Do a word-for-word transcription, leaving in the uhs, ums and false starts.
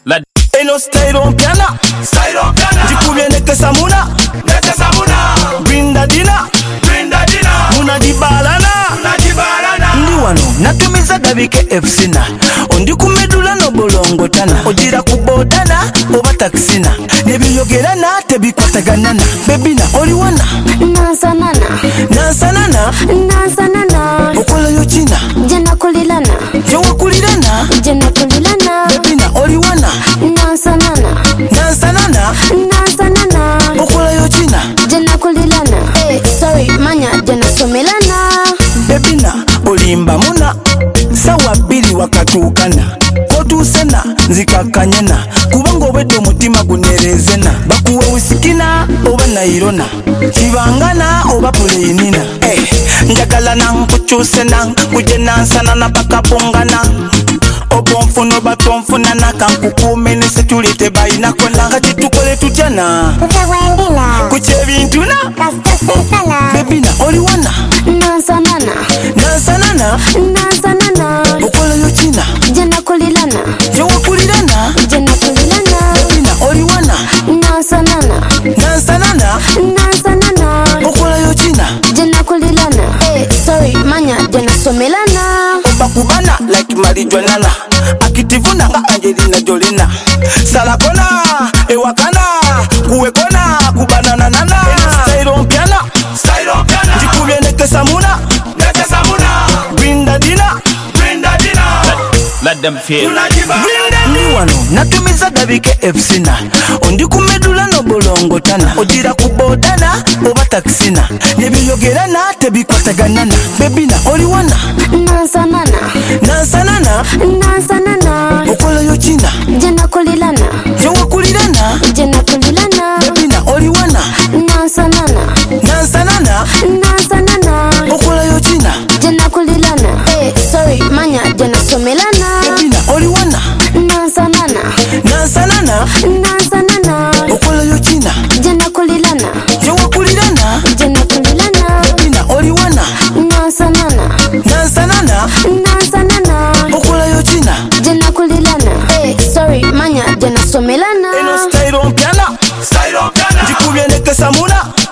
La Eno style on piana, style on piana. Jikubye neke samuna, neke samuna. Brinda dina, brinda dina. Muna jibalana, muna jibalana. Ndi wano natumiza gabike F-sina. Ondi kumedula no bolongo tana. Ojira kubodana, oba taksina. Nebiyogerana, tebikwataganana. Bebina, oliwana Nansanana, Nansanana, Nansanana. Okola yo china, Jena kulilana, Jowa kulilana. Jena kulilana. Bebina, oliwana Nansanana, Nansanana, Nansanana. Okola yo china, Jena kulilana. Hey, sorry, manya, jena somelana. Bebina, olimba muna. Sawa bili wakatukana. Kotusena, nzikakanyena. Kubango wedo mutima gunerezena. Bakuwe usikina, oba nairona. Chivangana, oba puleinina. Eh, njagalana, nkuchusena. Kujena sanana paka pongana. Obonfuno batonfunana. Kankukumene security bayina kona. Kati tukole tutjana. Tutawendina, Kuchevintuna. kastasesana. Bebina, oliwana Nansanana, Nansanana, Nansanana. Okola yo china, Jena kulilana, Jowa kulilana. Jena kulilana. Bebina, oliwana Nansanana, Nansanana, Nansanana. Okola yo china, Jena kulilana. Hey, sorry, manya, jena somelana. Obakubana like marijuana. Akitivuna nga Angelina Jolina. Salakona, ewakana, kuwekona, kubanana nana. Style on piana, style on piana. Jikubye neke samuna, neke samuna. Brinda dina, brinda dina. let them feel. muna jibalana. Ndi wano natumiza gabike F-sina. Ondi kumedula no bolongo tana. Ojira kubodana, oba taksina. Nebiyogerana, tebikwataganana. Bebina, oliwana Nansanana, Nansanana, Nansanana. Okola yo china, Jena kulilana, Jowa kulilana. Jena kulilana. Bebina, oliwana Nansanana, Nansanana, Nansanana. Okola yo china, Jena kulilana. Hey, sorry, manya, jena somelana. Bebina, oliwana Nansanana, Nansanana, Nansanana. Okola yo china, Jena kulilana, Jowa kulilana. Jena kulilana. Bebina, oliwana Nansanana, Nansanana, Nansanana. Okola yo china. Jena kulilana. Hey, sorry, manya, jena somelana. Eno style on piana, style on piana. Jikubye neke samuna,